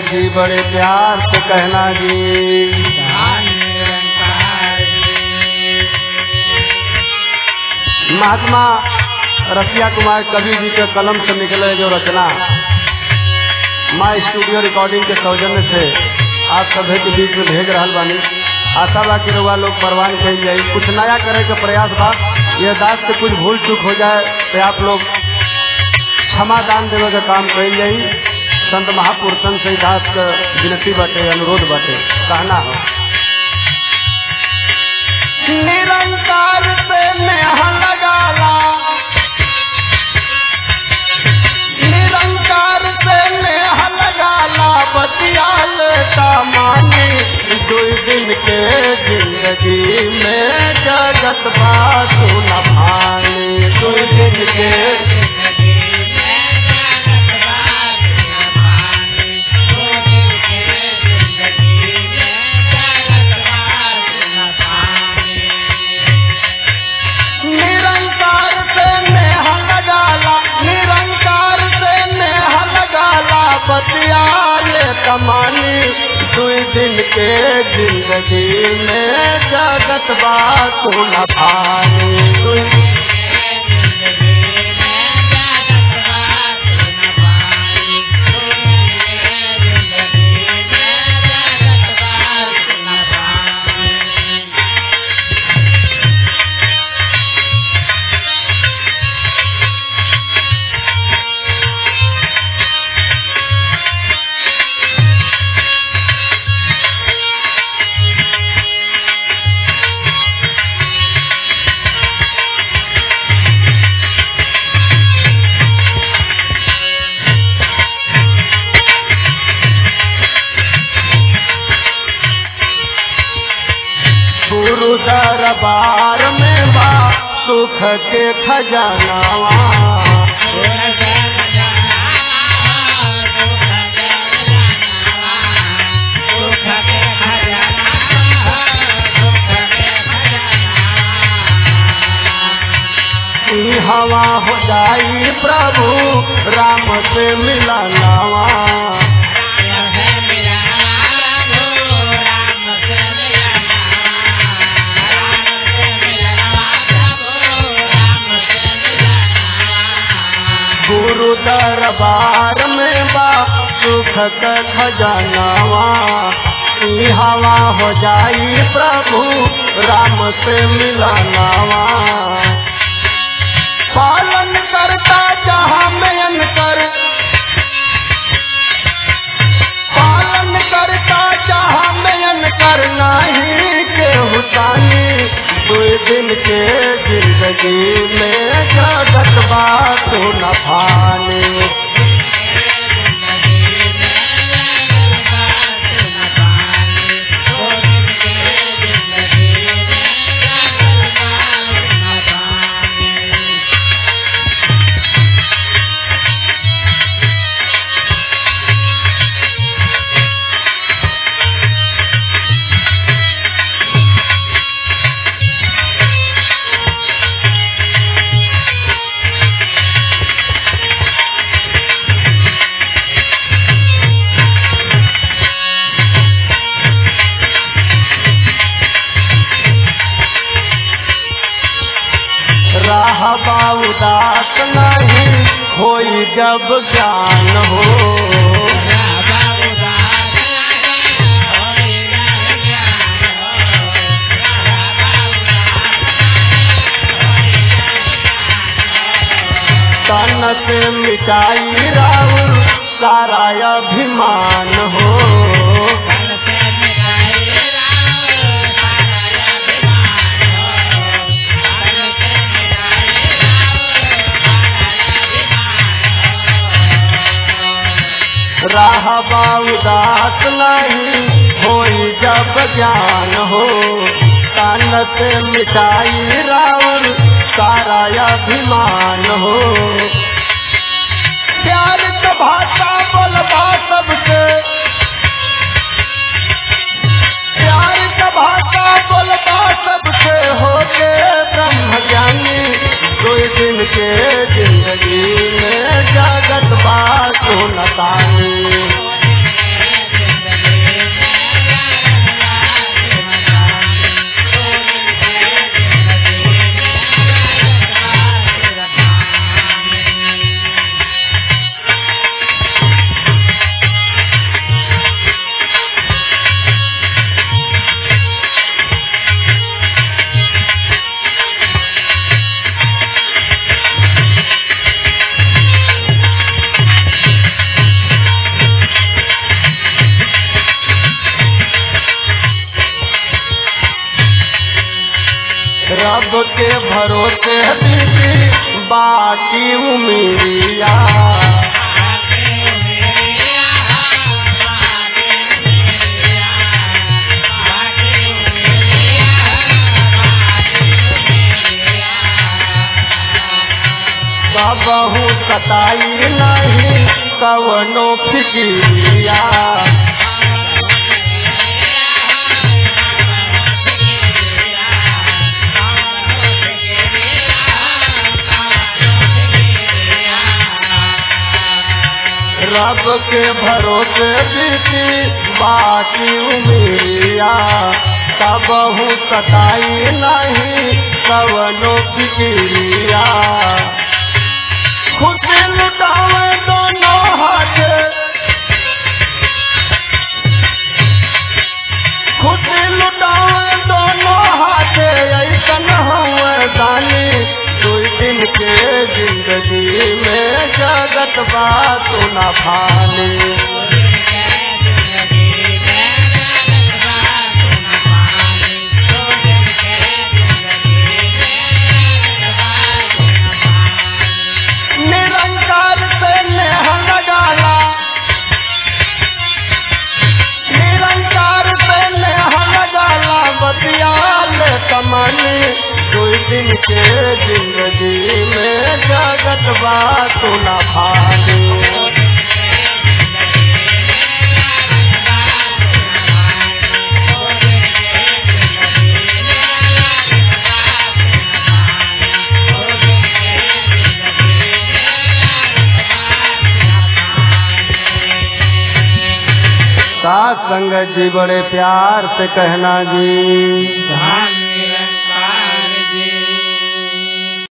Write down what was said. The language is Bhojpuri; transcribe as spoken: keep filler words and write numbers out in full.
जी बड़े प्यार से कहना जी। महात्मा रसिया कुमार कवि जी के कलम से निकले जो रचना माँ स्टूडियो रिकॉर्डिंग के सौजन्य से आप सभी के बीच में भेज रहा बानी। आशा बा कि रउआ लोग परवान कल जाये, कुछ नया करे के प्रयास बा। यह दास से कुछ भूल चूक हो जाए तो आप लोग क्षमा दान देवे का काम कल जाये। संत महापुरुषन से दास का विनती बाटे, अनुरोध बाटे, कहना हो। निरंकार से नेह लगाला, निरंकार से नेह लगाला, बतिया लेता मानी दुई दिन के जिंदगी में जगत बात न भानी। दुई दिन के कमानी दुई दिन के जिंदगी में जगत बात न भानी। दुई दरबार में बा सुख के खजानावा, हवा हो जाई प्रभु राम से मिलनावा। गुरु दरबार में बा सुख का खजानावा, हवा हो जाई प्रभु राम से मिलनावा। पालन करता जहाँ में कर, पालन करता जहाँ में कर, नहीं के हुसानी दुई दिन के जिंदगी में जगत बात न भानी। उदास नहीं होई जब ज्ञान हो, तन से मिटाई राउर सारा अभिमान हो। राहबा उदास नहीं होई जब ज्ञान हो, तन से मिटाई राउर सारा अभिमान हो। प्यार का भाषा बोलबा सबसे, प्यार का भाषा बोलबा सबसे, होके ब्रह्म ज्ञानी दुई दिन के जिंदगी में जगत बात न तानी। रब के भरोसे बीती बाकी उम्मीदिया बहु सताई नहीं कवनो फिकिरिया रब के भरोसे बीती बाकी उम्मीदिया बहु सताई नहीं कवनो फिकिरिया खुशी लुटावे दोनों हाथ खुशी लुटावे दोनों हाथ ऐसन हुए दानी दो दिन के जिंदगी में जगत बात न भानी दो दिन के जिंदगी में जगत बात न भानी साथ संगत जी बड़े प्यार से कहना जी।